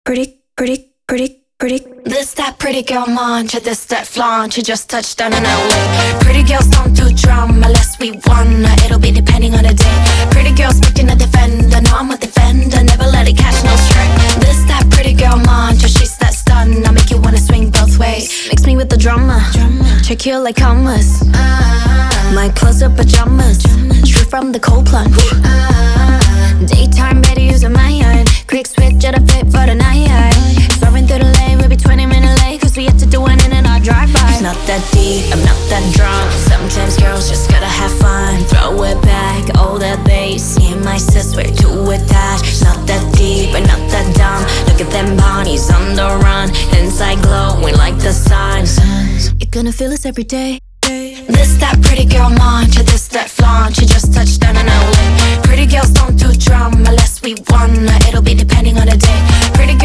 This that pretty girl mantra, this that flaunt. You just touched down in LA. Pretty girls don't do drama unless we wanna. It'll be depending on the day. Pretty girls picking a defender. No, I'm a defender, never let it catch no stray. This that pretty girl mantra, she's that stun. I make you wanna swing both ways. Mix me with the drama, check you like commas. My clothes are pajamas, straight from the cold plunge. Daytime better using my iron. Quick switch at a fit for the night. Soaring through the lane, we'll be 20-minute late, cause we have to do it in our drive-by. It's not that deep, I'm not that drunk. Sometimes girls just gotta have fun. Throw it back, all that bass. Me and my sis, we're too attached. It's not that deep, and not that dumb. Look at them bodies on the run. Inside glowing like the sun. You're gonna feel this every day. This that pretty girl mantra, this that flaunt. You just touched down in LA. Pretty girls don't do drama unless we wanna. It'll be depending on the day. Pretty